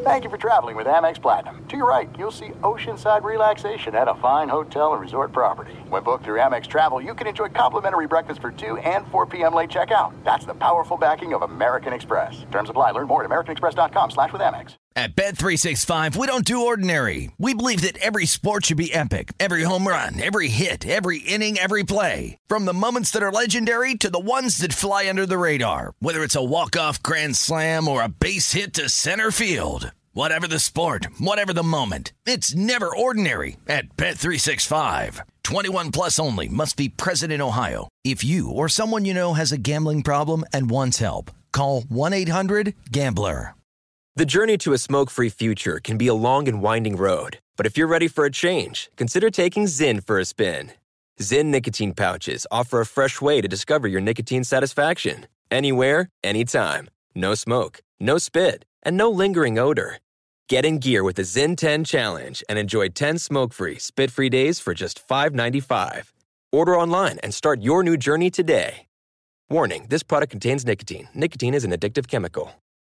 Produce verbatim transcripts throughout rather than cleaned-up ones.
Thank you for traveling with Amex Platinum. To your right, you'll see oceanside relaxation at a fine hotel and resort property. When booked through Amex Travel, you can enjoy complimentary breakfast for two and four p.m. late checkout. That's the powerful backing of American Express. Terms apply. Learn more at americanexpress.com slash with Amex. At Bet three sixty-five, we don't do ordinary. We believe that every sport should be epic. Every home run, every hit, every inning, every play. From the moments that are legendary to the ones that fly under the radar. Whether it's a walk-off grand slam or a base hit to center field. Whatever the sport, whatever the moment. It's never ordinary at Bet three sixty-five. twenty-one plus only. Must be present in Ohio. If you or someone you know has a gambling problem and wants help, call one eight hundred gambler. The journey to a smoke-free future can be a long and winding road. But if you're ready for a change, consider taking Zyn for a spin. Zyn nicotine pouches offer a fresh way to discover your nicotine satisfaction. Anywhere, anytime. No smoke, no spit, and no lingering odor. Get in gear with the Zyn ten Challenge and enjoy ten smoke-free, spit-free days for just five ninety-five. Order online and start your new journey today. Warning, this product contains nicotine. Nicotine is an addictive chemical.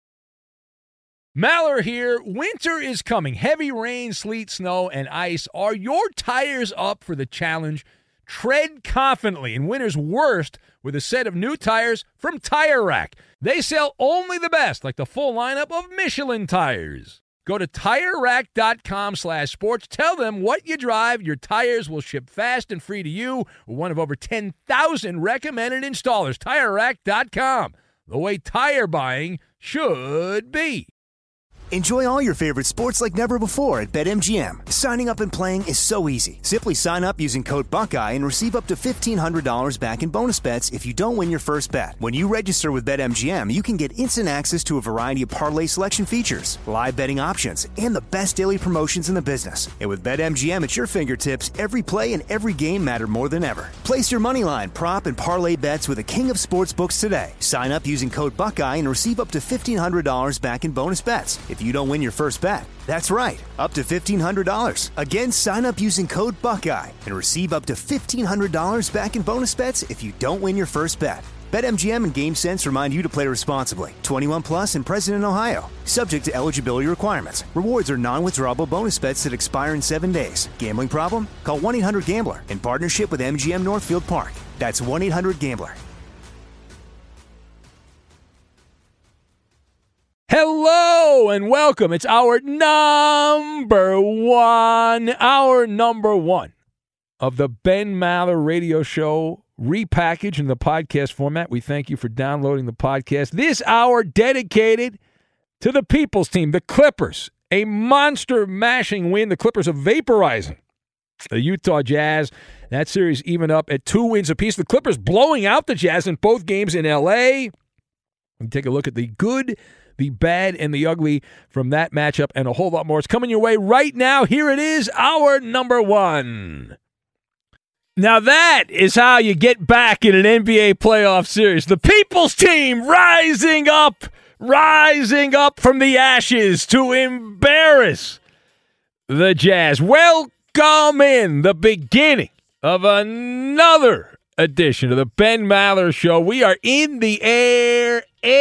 Maller here. Winter is coming. Heavy rain, sleet, snow, and ice. Are your tires up for the challenge? Tread confidently in winter's worst with a set of new tires from Tire Rack. They sell only the best, like the full lineup of Michelin tires. Go to TireRack.com slash sports. Tell them what you drive. Your tires will ship fast and free to you. One of over ten thousand recommended installers. Tire Rack dot com. The way tire buying should be. Enjoy all your favorite sports like never before at BetMGM. Signing up and playing is so easy. Simply sign up using code Buckeye and receive up to fifteen hundred dollars back in bonus bets if you don't win your first bet. When you register with BetMGM, you can get instant access to a variety of parlay selection features, live betting options, and the best daily promotions in the business. And with BetMGM at your fingertips, every play and every game matter more than ever. Place your moneyline, prop, and parlay bets with the king of sportsbooks today. Sign up using code Buckeye and receive up to fifteen hundred dollars back in bonus bets if you don't win your first bet. That's right, up to fifteen hundred dollars. Again, sign up using code Buckeye and receive up to fifteen hundred dollars back in bonus bets if you don't win your first bet. BetMGM and GameSense remind you to play responsibly. twenty-one plus and present in Ohio. Subject to eligibility requirements. Rewards are non-withdrawable bonus bets that expire in seven days. Gambling problem? Call one eight hundred gambler in partnership with M G M Northfield Park. That's one eight hundred gambler. Hello and welcome. It's our number one, our number one of the Ben Maller Radio Show, repackaged in the podcast format. We thank you for downloading the podcast. This hour dedicated to the people's team, the Clippers. A monster mashing win. The Clippers are vaporizing the Utah Jazz. That series even up at two wins apiece. The Clippers blowing out the Jazz in both games in L A. We take a look at the good, the bad, and the ugly from that matchup and a whole lot more. It's coming your way right now. Here it is, our number one. Now that is how you get back in an N B A playoff series. The people's team rising up, rising up from the ashes to embarrass the Jazz. Welcome in the beginning of another edition of the Ben Maller Show. We are in the air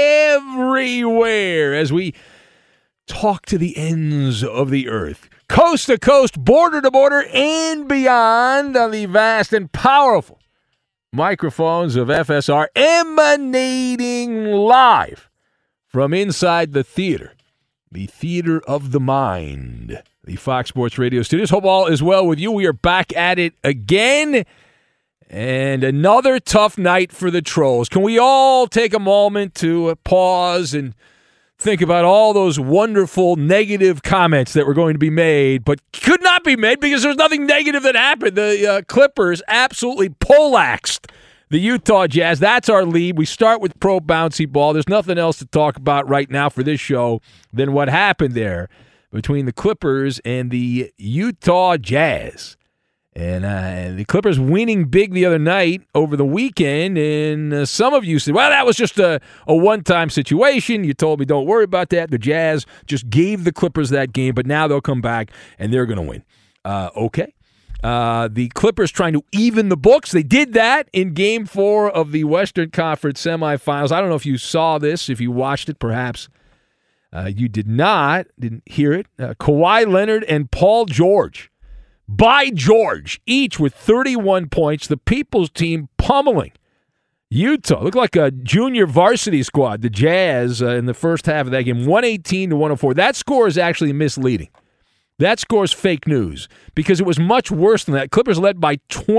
everywhere as we talk to the ends of the earth, coast to coast, border to border, and beyond on the vast and powerful microphones of F S R, emanating live from inside the theater, the theater of the mind, the Fox Sports Radio studios. Hope all is well with you. We are back at it again. And another tough night for the Trolls. Can we all take a moment to pause and think about all those wonderful negative comments that were going to be made, but could not be made because there's nothing negative that happened? The uh, Clippers absolutely poleaxed the Utah Jazz. That's our lead. We start with pro bouncy ball. There's nothing else to talk about right now for this show than what happened there between the Clippers and the Utah Jazz. And uh, the Clippers winning big the other night over the weekend, and uh, some of you said, well, that was just a, a one-time situation. You told me don't worry about that. The Jazz just gave the Clippers that game, but now they'll come back, and they're going to win. Uh, okay. Uh, the Clippers trying to even the books. They did that in Game four of the Western Conference semifinals. I don't know if you saw this, if you watched it perhaps. Uh, you did not, didn't hear it. Uh, Kawhi Leonard and Paul George, by George, each with thirty-one points. The People's team pummeling Utah. Looked like a junior varsity squad, the Jazz, uh, in the first half of that game, one eighteen to one oh four. That score is actually misleading. That score is fake news because it was much worse than that. Clippers led by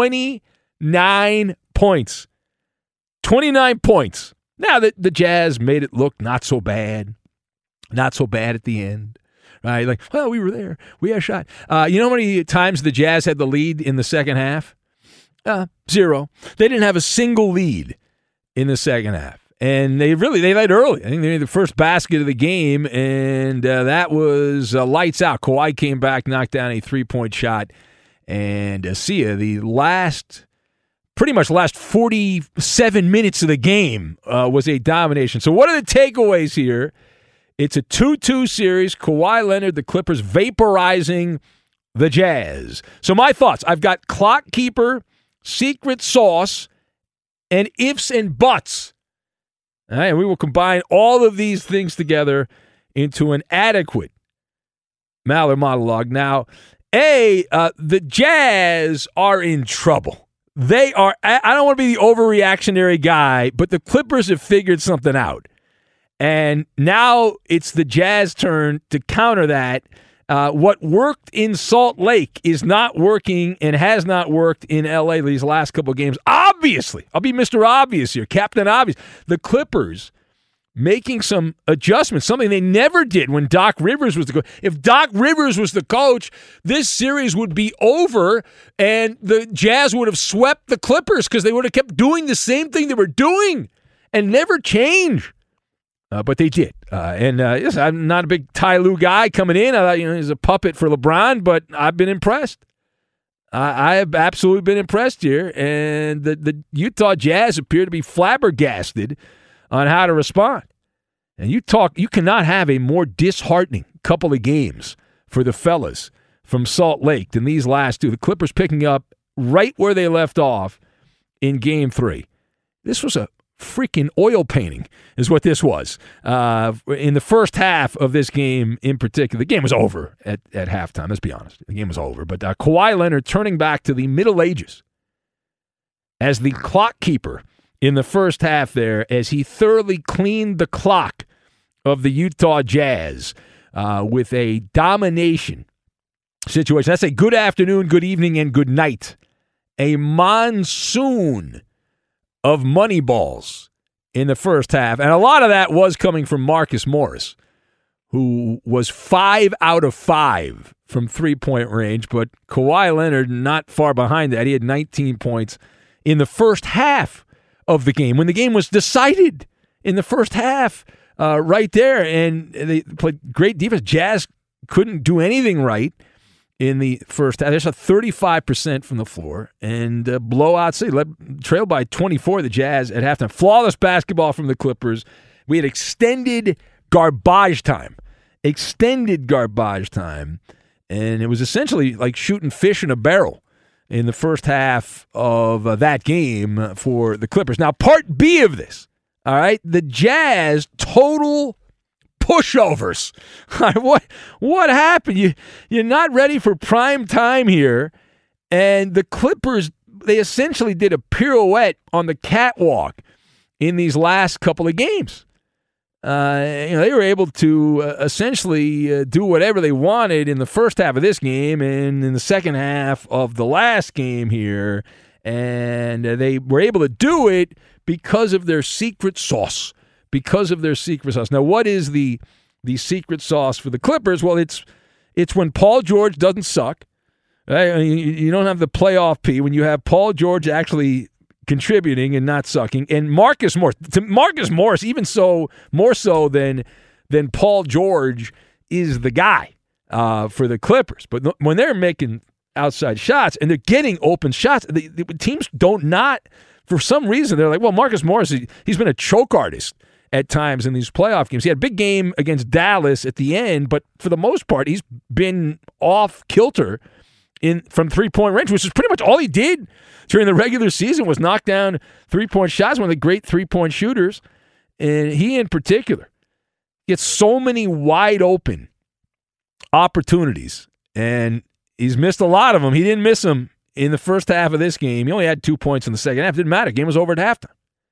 twenty-nine points. twenty-nine points. Now, the, the Jazz made it look not so bad. Not so bad at the end. Right? Like, well, we were there. We had a shot. Uh, you know how many times the Jazz had the lead in the second half? Uh, zero. They didn't have a single lead in the second half. And they really, they led early. I think they made the first basket of the game, and uh, that was uh, lights out. Kawhi came back, knocked down a three-point shot, and uh, see ya, the last, pretty much last forty-seven minutes of the game uh, was a domination. So what are the takeaways here? It's a two two series. Kawhi Leonard, the Clippers, vaporizing the Jazz. So my thoughts, I've got clock keeper, secret sauce, and ifs and buts. All right, and we will combine all of these things together into an adequate Maller monologue. Now, A, uh, the Jazz are in trouble. They are, I, I don't want to be the overreactionary guy, but the Clippers have figured something out. And now it's the Jazz turn to counter that. Uh, what worked in Salt Lake is not working and has not worked in L A these last couple of games. Obviously, I'll be Mister Obvious here, Captain Obvious. The Clippers making some adjustments, something they never did when Doc Rivers was the coach. If Doc Rivers was the coach, this series would be over and the Jazz would have swept the Clippers because they would have kept doing the same thing they were doing and never change. Uh, but they did. Uh, and uh, yes, I'm not a big Ty Lue guy coming in. I thought, you know, he's a puppet for LeBron, but I've been impressed. I, I have absolutely been impressed here. And the, the Utah Jazz appear to be flabbergasted on how to respond. And you talk, you cannot have a more disheartening couple of games for the fellas from Salt Lake than these last two. The Clippers picking up right where they left off in game three. This was a freaking oil painting is what this was. Uh, in the first half of this game in particular, the game was over at, at halftime. Let's be honest. The game was over. But uh, Kawhi Leonard turning back to the Middle Ages as the clock keeper in the first half there as he thoroughly cleaned the clock of the Utah Jazz uh, with a domination situation. That's a good afternoon, good evening, and good night. A monsoon of money balls in the first half. And a lot of that was coming from Marcus Morris, who was five out of five from three-point range, but Kawhi Leonard not far behind that. He had nineteen points in the first half of the game, when the game was decided in the first half uh, right there. And they played great defense. Jazz couldn't do anything right in the first half. There's a thirty-five percent from the floor and uh, blowout city. Led, trailed by twenty-four, the Jazz at halftime. Flawless basketball from the Clippers. We had extended garbage time. Extended garbage time. And it was essentially like shooting fish in a barrel in the first half of uh, that game for the Clippers. Now, part B of this, all right, the Jazz total pushovers. what what happened? You you're not ready for prime time here, and the Clippers, they essentially did a pirouette on the catwalk in these last couple of games. Uh, you know, they were able to uh, essentially uh, do whatever they wanted in the first half of this game and in the second half of the last game here, and uh, they were able to do it because of their secret sauce. Because of their secret sauce. Now, what is the the secret sauce for the Clippers? Well, it's it's when Paul George doesn't suck. Right? You, you don't have the playoff P when you have Paul George actually contributing and not sucking. And Marcus Morris, to Marcus Morris, even so more so than than Paul George, is the guy uh, for the Clippers. But when they're making outside shots and they're getting open shots, the, the teams don't not. For some reason, they're like, well, Marcus Morris, he, he's been a choke artist at times in these playoff games. He had a big game against Dallas at the end, but for the most part, he's been off kilter in from three-point range, which is pretty much all he did during the regular season was knock down three-point shots, one of the great three-point shooters, and he in particular gets so many wide open opportunities, and he's missed a lot of them. He didn't miss them in the first half of this game. He only had two points in the second half. It didn't matter. Game was over at halftime.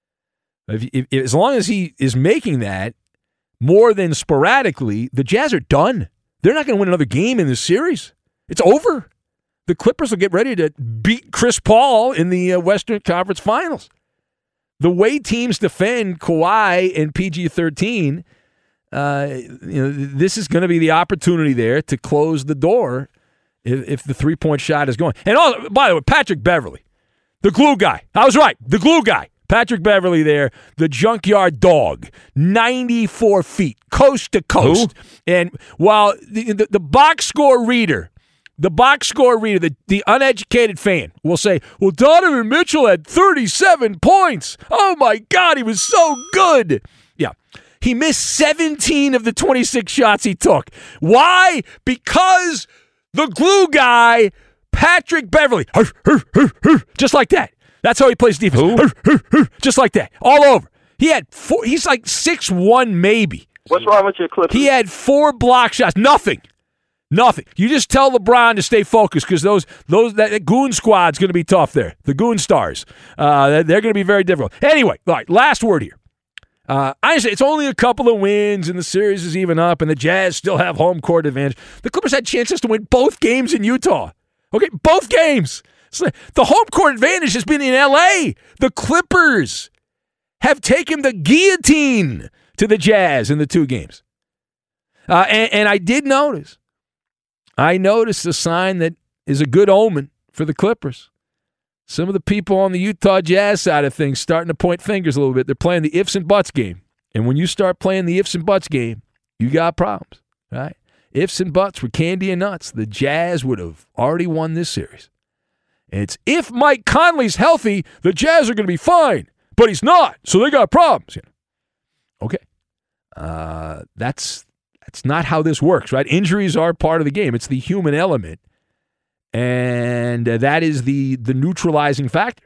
If, if, if, as long as he is making that more than sporadically, the Jazz are done. They're not going to win another game in this series. It's over. The Clippers will get ready to beat Chris Paul in the uh, Western Conference Finals. The way teams defend Kawhi and P G thirteen, uh, you know, this is going to be the opportunity there to close the door if, if the three-point shot is going. And also, by the way, Patrick Beverley, the glue guy. I was right, the glue guy. Patrick Beverley there, the junkyard dog, ninety-four feet, coast to coast. Who? And while the, the, the box score reader, the box score reader, the, the uneducated fan will say, well, Donovan Mitchell had thirty-seven points. Oh, my God, he was so good. Yeah, he missed seventeen of the twenty-six shots he took. Why? Because the glue guy, Patrick Beverley, just like that. That's how he plays defense. Just like that. All over. He had four, he's like six one maybe. What's wrong with your Clippers? He had four block shots. Nothing. Nothing. You just tell LeBron to stay focused because those those that, that goon squad's going to be tough there. The goon stars. Uh, they're they're going to be very difficult. Anyway, all right, last word here. Uh, I say it's only a couple of wins and the series is even up and the Jazz still have home court advantage. The Clippers had chances to win both games in Utah. Okay, both games. The home court advantage has been in L A. The Clippers have taken the guillotine to the Jazz in the two games. Uh, and, and I did notice, I noticed a sign that is a good omen for the Clippers. Some of the people on the Utah Jazz side of things starting to point fingers a little bit. They're playing the ifs and buts game. And when you start playing the ifs and buts game, you got problems, right? Ifs and buts were candy and nuts. The Jazz would have already won this series. It's if Mike Conley's healthy, the Jazz are going to be fine. But he's not, so they got problems. You know? Okay. Uh, that's that's not how this works, right? Injuries are part of the game. It's the human element. And uh, that is the, the neutralizing factor.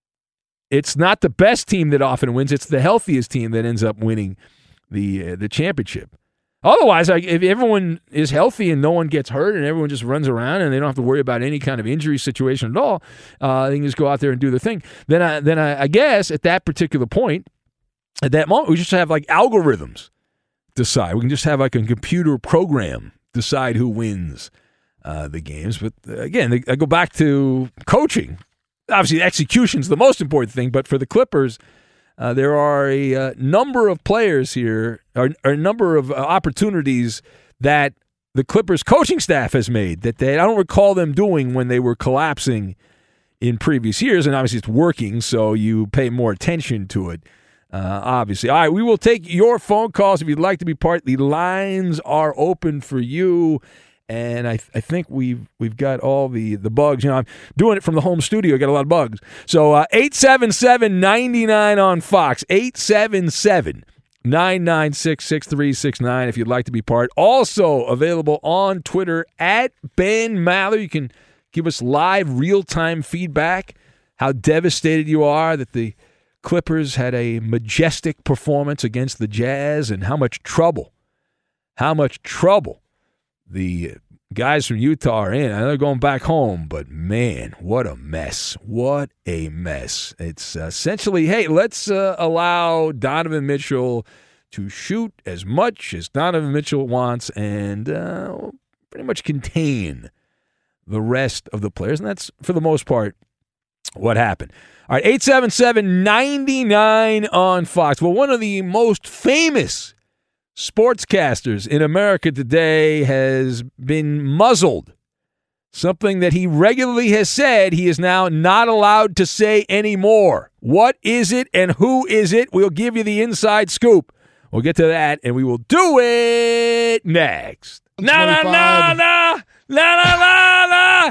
It's not the best team that often wins. It's the healthiest team that ends up winning the uh, the championship. Otherwise, like, if everyone is healthy and no one gets hurt and everyone just runs around and they don't have to worry about any kind of injury situation at all, uh, they can just go out there and do their thing. Then, I, then I, I guess at that particular point, at that moment, we just have like algorithms decide. We can just have like a computer program decide who wins uh, the games. But again, I go back to coaching. Obviously, execution is the most important thing, but for the Clippers, Uh, there are a uh, number of players here, or, or a number of uh, opportunities that the Clippers coaching staff has made that they, I don't recall them doing when they were collapsing in previous years. And obviously it's working, so you pay more attention to it, uh, obviously. All right, we will take your phone calls if you'd like to be part. The lines are open for you. And I, th- I think we've we've got all the, the bugs. You know, I'm doing it from the home studio. I got a lot of bugs. So uh, eight seven seven, nine nine on Fox. eight seven seven, nine nine six, six three six nine if you'd like to be part. Also available on Twitter at Ben Maller. You can give us live real-time feedback, how devastated you are that the Clippers had a majestic performance against the Jazz and how much trouble, how much trouble the guys from Utah are in. I know they're going back home, but man, what a mess. What a mess. It's essentially, hey, let's uh, allow Donovan Mitchell to shoot as much as Donovan Mitchell wants and uh, pretty much contain the rest of the players. And that's, for the most part, what happened. All right, eight seven seven, nine nine on Fox. Well, one of the most famous sportscasters in America today has been muzzled. Something that he regularly has said he is now not allowed to say anymore. What is it and who is it? We'll give you the inside scoop. We'll get to that, and we will do it next. Na na na na na na na na.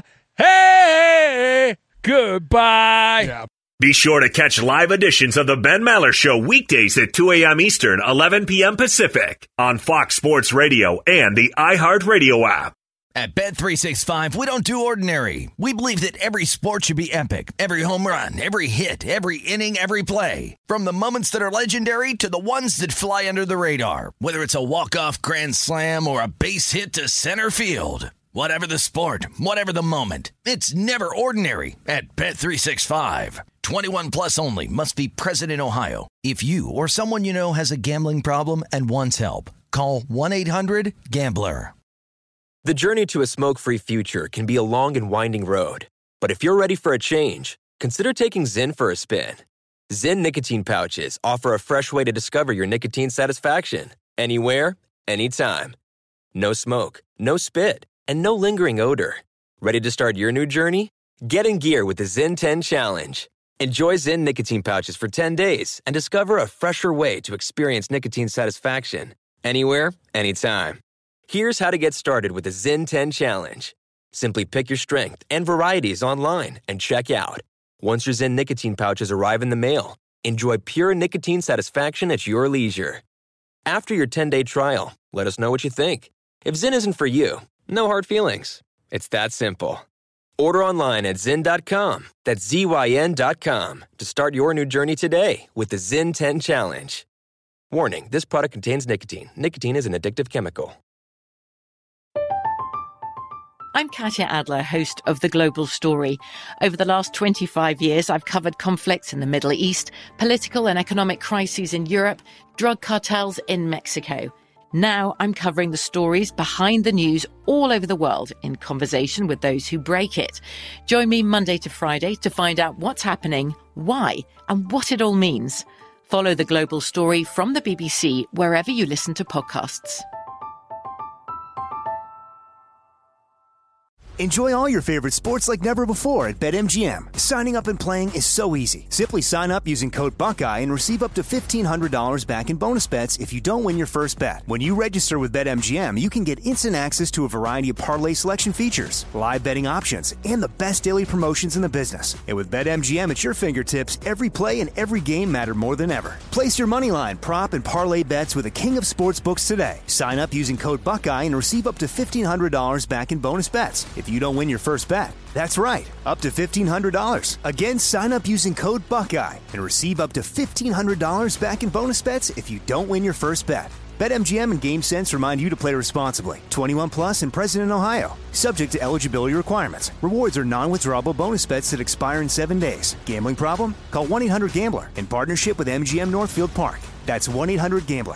Hey, goodbye. Yeah. Be sure to catch live editions of the Ben Maller Show weekdays at two a.m. Eastern, eleven p.m. Pacific on Fox Sports Radio and the iHeartRadio app. At Bet three sixty-five, we don't do ordinary. We believe that every sport should be epic. Every home run, every hit, every inning, every play. From the moments that are legendary to the ones that fly under the radar. Whether it's a walk-off grand slam or a base hit to center field. Whatever the sport, whatever the moment. It's never ordinary at Bet three sixty-five. twenty-one plus only. Must be present in Ohio. If you or someone you know has a gambling problem and wants help, call one eight hundred gambler. The journey to a smoke-free future can be a long and winding road. But if you're ready for a change, consider taking Zyn for a spin. Zyn nicotine pouches offer a fresh way to discover your nicotine satisfaction. Anywhere, anytime. No smoke, no spit, and no lingering odor. Ready to start your new journey? Get in gear with the Zyn ten Challenge. Enjoy Zyn nicotine pouches for ten days and discover a fresher way to experience nicotine satisfaction. Anywhere, anytime. Here's how to get started with the Zyn ten Challenge. Simply pick your strength and varieties online and check out. Once your Zyn nicotine pouches arrive in the mail, enjoy pure nicotine satisfaction at your leisure. After your ten-day trial, let us know what you think. If Zyn isn't for you, no hard feelings. It's that simple. Order online at zyn dot com. That's Z Y N dot com to start your new journey today with the Zyn ten Challenge. Warning, this product contains nicotine. Nicotine is an addictive chemical. I'm Katya Adler, host of The Global Story. Over the last twenty-five years, I've covered conflicts in the Middle East, political and economic crises in Europe, drug cartels in Mexico. Now I'm covering the stories behind the news all over the world in conversation with those who break it. Join me Monday to Friday to find out what's happening, why, and what it all means. Follow The Global Story from the B B C wherever you listen to podcasts. Enjoy all your favorite sports like never before at BetMGM. Signing up and playing is so easy. Simply sign up using code Buckeye and receive up to fifteen hundred dollars back in bonus bets if you don't win your first bet. When you register with BetMGM, you can get instant access to a variety of parlay selection features, live betting options, and the best daily promotions in the business. And with BetMGM at your fingertips, every play and every game matter more than ever. Place your moneyline, prop, and parlay bets with the king of sportsbooks today. Sign up using code Buckeye and receive up to fifteen hundred dollars back in bonus bets if you don't win your first bet. That's right, up to fifteen hundred dollars. Again, sign up using code Buckeye and receive up to fifteen hundred dollars back in bonus bets if you don't win your first bet. BetMGM and GameSense remind you to play responsibly. twenty-one plus and present in Ohio. Subject to eligibility requirements. Rewards are non-withdrawable bonus bets that expire in seven days. Gambling problem? Call one eight hundred gambler in partnership with M G M Northfield Park. That's one eight hundred gambler.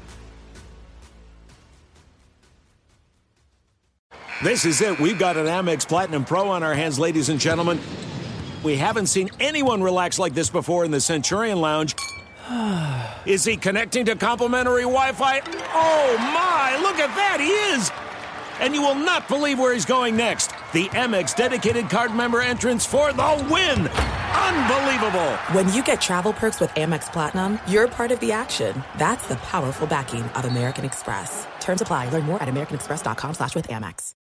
This is it. We've got an Amex Platinum Pro on our hands, ladies and gentlemen. We haven't seen anyone relax like this before in the Centurion Lounge. Is he connecting to complimentary Wi-Fi? Oh, my! Look at that! He is! And you will not believe where he's going next. The Amex dedicated card member entrance for the win! Unbelievable! When you get travel perks with Amex Platinum, you're part of the action. That's the powerful backing of American Express. Terms apply. Learn more at americanexpress.com slash with Amex.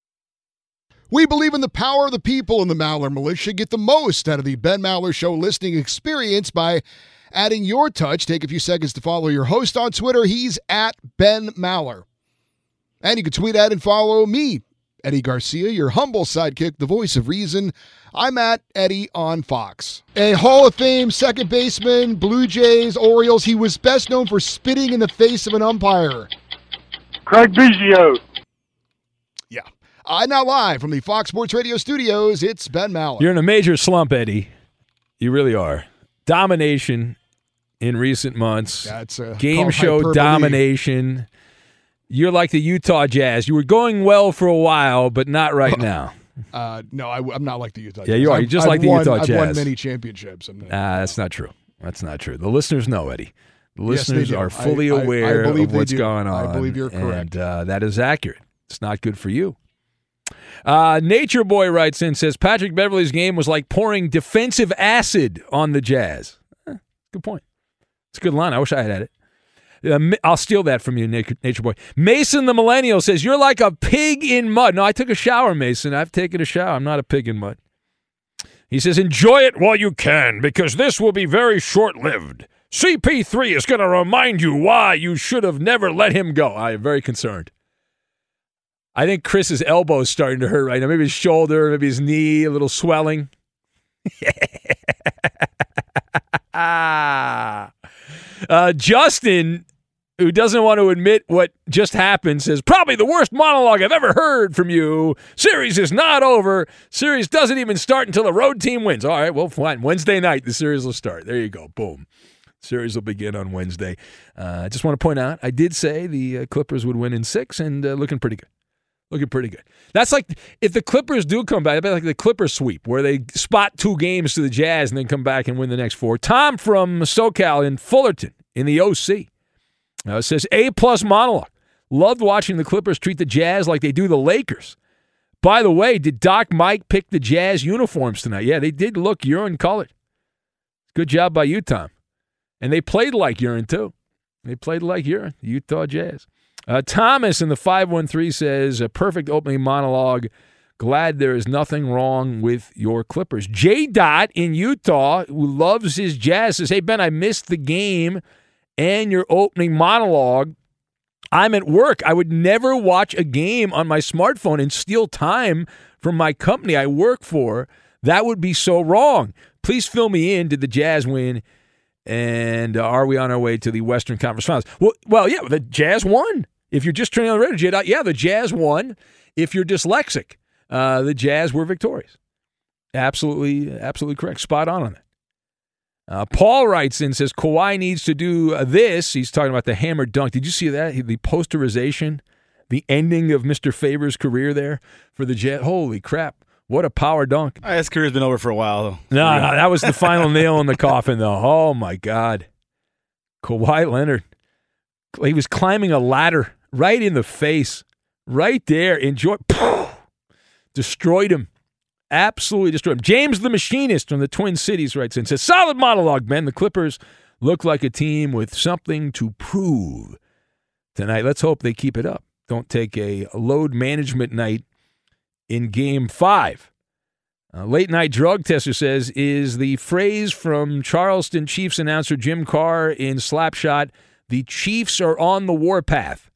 We believe in the power of the people in the Maller Militia. Get the most out of the Ben Maller Show listening experience by adding your touch. Take a few seconds to follow your host on Twitter. He's at Ben Maller. And you can tweet at and follow me, Eddie Garcia, your humble sidekick, the voice of reason. I'm at Eddie on Fox. A Hall of Fame second baseman, Blue Jays, Orioles. He was best known for spitting in the face of an umpire. Craig Biggio. Yeah. Uh, now live from the Fox Sports Radio studios, it's Ben Maller. You're in a major slump, Eddie. You really are. Domination in recent months. That's a game show hyperbole. Domination. You're like the Utah Jazz. You were going well for a while, but not right now. Uh, no, I, I'm not like the Utah Jazz. Yeah, you are. You're just I've like the won, Utah Jazz. I've won many championships. I'm not, nah, that's not true. That's not true. The listeners know, Eddie. The yes, listeners are fully I, aware I, I of what's do. going on. I believe you're correct. And uh, that is accurate. It's not good for you. Uh, Nature Boy writes in, says, Patrick Beverley's game was like pouring defensive acid on the Jazz. Eh, good point. It's a good line. I wish I had had it. Uh, I'll steal that from you, Nature Boy. Mason the Millennial says, you're like a pig in mud. No, I took a shower, Mason. I've taken a shower. I'm not a pig in mud. He says, enjoy it while you can, because this will be very short-lived. C P three is going to remind you why you should have never let him go. I am very concerned. I think Chris's elbow is starting to hurt right now. Maybe his shoulder, maybe his knee, a little swelling. uh, Justin, who doesn't want to admit what just happened, says, probably the worst monologue I've ever heard from you. Series is not over. Series doesn't even start until the road team wins. All right, well, fine. Wednesday night, the series will start. There you go. Boom. Series will begin on Wednesday. Uh, I just want to point out, I did say the uh, Clippers would win in six, and uh, looking pretty good. Looking pretty good. That's like, if the Clippers do come back, it'd be like the Clippers sweep, where they spot two games to the Jazz and then come back and win the next four. Tom from SoCal in Fullerton in the O C uh, says, A-plus monologue. Loved watching the Clippers treat the Jazz like they do the Lakers. By the way, did Doc Mike pick the Jazz uniforms tonight? Yeah, they did look urine-colored. Good job by you, Tom. And they played like urine, too. They played like urine, the Utah Jazz. Uh, Thomas in the five one three says, a perfect opening monologue. Glad there is nothing wrong with your Clippers. J. Dot in Utah, who loves his Jazz, says, hey, Ben, I missed the game and your opening monologue. I'm at work. I would never watch a game on my smartphone and steal time from my company I work for. That would be so wrong. Please fill me in. Did the Jazz win? And uh, are we on our way to the Western Conference Finals? Well, well, yeah, the Jazz won. If you're just turning on the radio, yeah, the Jazz won. If you're dyslexic, uh, the Jazz were victorious. Absolutely, absolutely correct. Spot on on that. Uh, Paul writes in, says, Kawhi needs to do uh, this. He's talking about the hammer dunk. Did you see that? The posterization, the ending of Mister Favors' career there for the Jazz. Holy crap. What a power dunk. Right, his career's been over for a while, though. No, no, that was the final nail in the coffin, though. Oh, my God. Kawhi Leonard. He was climbing a ladder right in the face, right there. Enjoy. Destroyed him. Absolutely destroyed him. James the Machinist from the Twin Cities writes in, says, solid monologue, Ben. The Clippers look like a team with something to prove tonight. Let's hope they keep it up. Don't take a load management night in game five. Uh, late night drug tester says, is the phrase from Charleston Chiefs announcer Jim Carr in Slapshot, the Chiefs are on the warpath,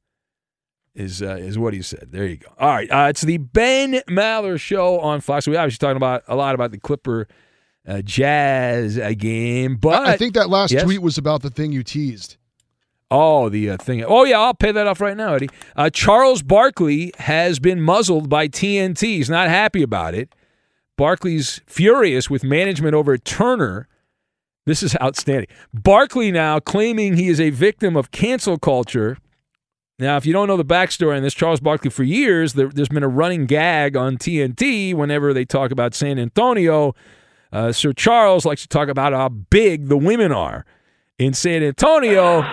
is uh, is what he said. There you go. All right, uh, it's the Ben Maller Show on Fox. We obviously talking about a lot about the Clipper uh, Jazz uh, game, but I think that last yes? tweet was about the thing you teased. Oh, the uh, thing. Oh, yeah, I'll pay that off right now, Eddie. Uh, Charles Barkley has been muzzled by T N T. He's not happy about it. Barkley's furious with management over Turner. This is outstanding. Barkley now claiming he is a victim of cancel culture. Now, if you don't know the backstory on this, Charles Barkley, for years, there, there's been a running gag on T N T whenever they talk about San Antonio. Uh, Sir Charles likes to talk about how big the women are in San Antonio.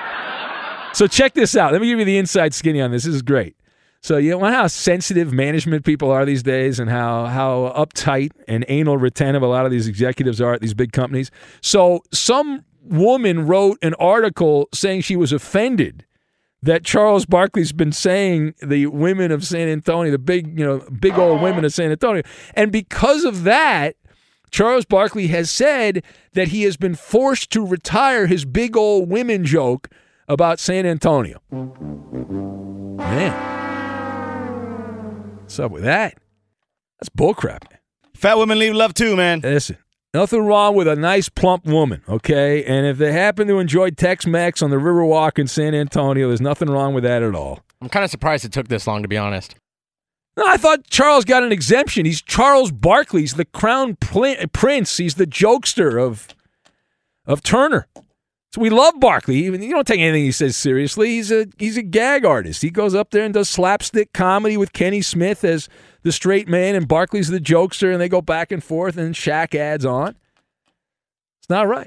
So check this out. Let me give you the inside skinny on this. This is great. So you know how sensitive management people are these days and how, how uptight and anal retentive a lot of these executives are at these big companies. So some woman wrote an article saying she was offended that Charles Barkley's been saying the women of San Antonio, the big, you know, big old women of San Antonio. And because of that, Charles Barkley has said that he has been forced to retire his big old women joke about San Antonio. Man. What's up with that? That's bullcrap, man. Fat women leave love too, man. Listen, nothing wrong with a nice plump woman, okay? And if they happen to enjoy Tex-Mex on the Riverwalk in San Antonio, there's nothing wrong with that at all. I'm kind of surprised it took this long, to be honest. No, I thought Charles got an exemption. He's Charles Barkley. He's the crown pl- prince. He's the jokester of of Turner. So we love Barkley. You don't take anything he says seriously. He's a he's a gag artist. He goes up there and does slapstick comedy with Kenny Smith as the straight man, and Barkley's the jokester, and they go back and forth, and Shaq adds on. It's not right.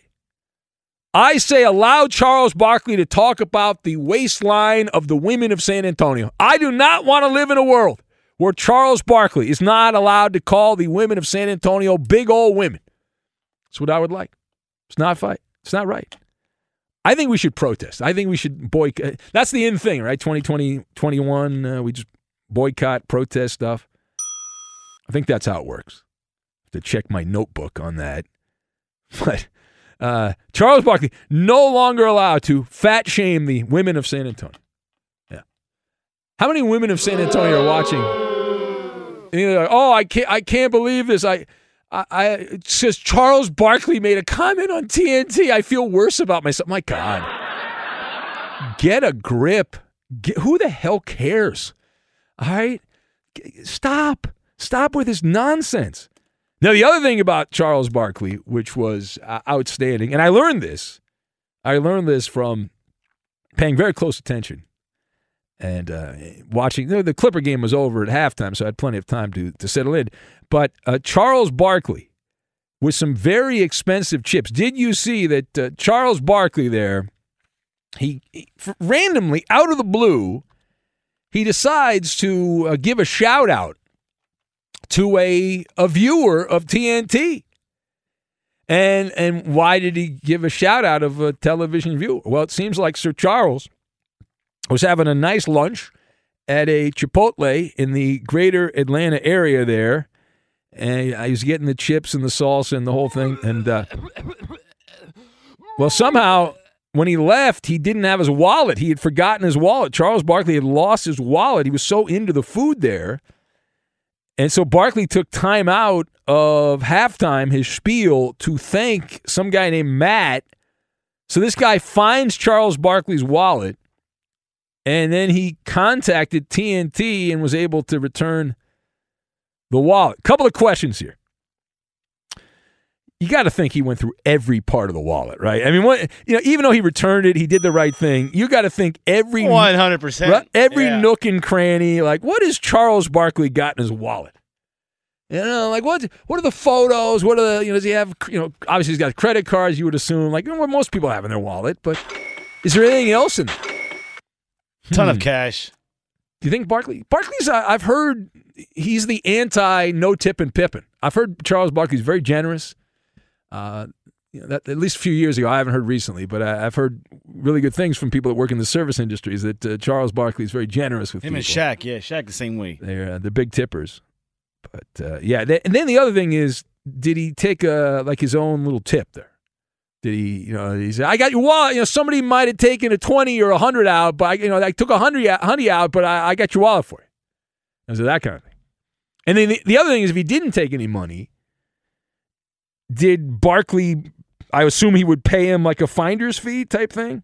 I say allow Charles Barkley to talk about the waistline of the women of San Antonio. I do not want to live in a world where Charles Barkley is not allowed to call the women of San Antonio big old women. That's what I would like. It's not fight. It's not right. I think we should protest. I think we should boycott. That's the in thing, right? twenty twenty, twenty-one, uh, we just boycott, protest stuff. I think that's how it works. I have to check my notebook on that. But uh, Charles Barkley no longer allowed to fat shame the women of San Antonio. Yeah. How many women of San Antonio are watching? And they're like, oh, I can't, I can't believe this. I, I, I, it says Charles Barkley made a comment on T N T. I feel worse about myself. My God, get a grip. Get, who the hell cares? All right, stop, stop with this nonsense. Now, the other thing about Charles Barkley, which was uh, outstanding, and I learned this, I learned this from paying very close attention. And uh, watching, you know, the Clipper game was over at halftime, so I had plenty of time to, to settle in. But uh, Charles Barkley, with some very expensive chips, did you see that uh, Charles Barkley there, he, he randomly, out of the blue, he decides to uh, give a shout-out to a, a viewer of T N T. And, and why did he give a shout-out of a television viewer? Well, it seems like Sir Charles was having a nice lunch at a Chipotle in the greater Atlanta area there. And I was getting the chips and the salsa and the whole thing. And, uh, well, somehow when he left, he didn't have his wallet. He had forgotten his wallet. Charles Barkley had lost his wallet. He was so into the food there. And so Barkley took time out of halftime, his spiel, to thank some guy named Matt. So this guy finds Charles Barkley's wallet. And then he contacted T N T and was able to return the wallet. Couple of questions here. You got to think he went through every part of the wallet, right? I mean, what, you know, even though he returned it, he did the right thing. You got to think every one hundred percent, right, every yeah. nook and cranny. Like, what has Charles Barkley got in his wallet? You know, like what? What are the photos? What are the? You know, does he have? You know, obviously he's got credit cards. You would assume, like, you know, what most people have in their wallet. But is there anything else in there? Ton hmm. of cash. Do you think Barkley? Barkley's, uh, I've heard he's the anti no tip and Pippen. I've heard Charles Barkley's very generous. Uh, you know, that, at least a few years ago. I haven't heard recently, but I, I've heard really good things from people that work in the service industries that uh, Charles Barkley is very generous with him people. and Shaq. Yeah, Shaq the same way. They're uh, the big tippers. But uh, yeah, they, and then the other thing is, did he take a, like his own little tip there? Did he, you know, he said, I got your wallet. You know, somebody might have taken a twenty or a hundred out, but I, you know, I took a hundred, hundred out, but I, I got your wallet for you. And so that kind of thing. And then the, the other thing is, if he didn't take any money, did Barkley, I assume he would pay him like a finder's fee type thing?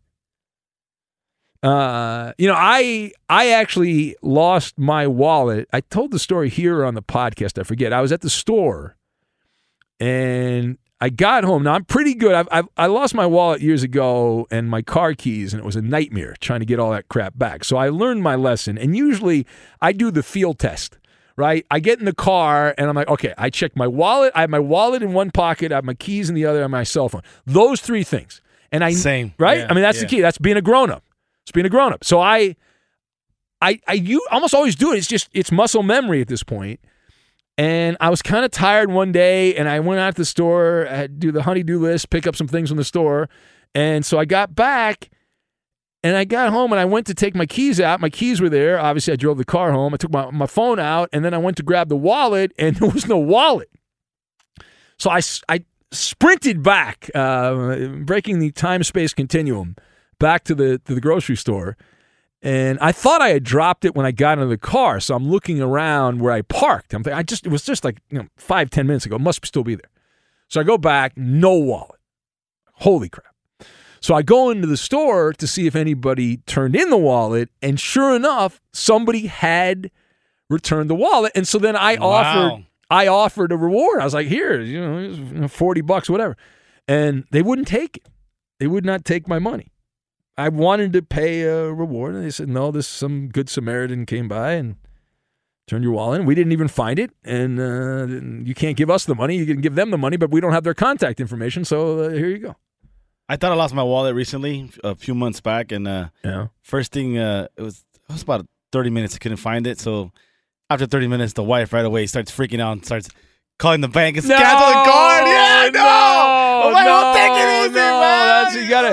Uh, you know, I I actually lost my wallet. I told the story here on the podcast. I forget. I was at the store, and I got home. Now, I'm pretty good. I've, I've, I lost my wallet years ago and my car keys, and it was a nightmare trying to get all that crap back. So I learned my lesson, and usually I do the field test, right? I get in the car, and I'm like, okay, I check my wallet. I have my wallet in one pocket. I have my keys in the other, and my cell phone. Those three things. And I Same. Right? Yeah, I mean, that's yeah. the key. That's being a grown-up. It's being a grown-up. So I, I, I you almost always do it. It's just, it's muscle memory at this point. And I was kind of tired one day, and I went out to the store, I had to do the honey-do list, pick up some things from the store. And so I got back, and I got home, and I went to take my keys out. My keys were there. Obviously, I drove the car home. I took my, my phone out, and then I went to grab the wallet, and there was no wallet. So I, I sprinted back, uh, breaking the time-space continuum, back to the to the grocery store. And I thought I had dropped it when I got into the car, so I'm looking around where I parked. I'm thinking, I just it was just like you know five ten minutes ago. It must still be there. So I go back, no wallet. Holy crap! So I go into the store to see if anybody turned in the wallet, and sure enough, somebody had returned the wallet. And so then I Wow. offered I offered a reward. I was like, here, you know, forty bucks, whatever, and they wouldn't take it. They would not take my money. I wanted to pay a reward, and they said, no, this some good Samaritan came by and turned your wallet in. We didn't even find it, and uh, you can't give us the money. You can give them the money, but we don't have their contact information, so uh, here you go. I thought I lost my wallet recently, a few months back, and uh, yeah. first thing, uh, it was it was about thirty minutes. I couldn't find it, so after thirty minutes, the wife right away starts freaking out and starts calling the bank and No, canceling the card. Yeah, no, no, I'm like, no, oh, take it easy, no, man. that's- you gotta,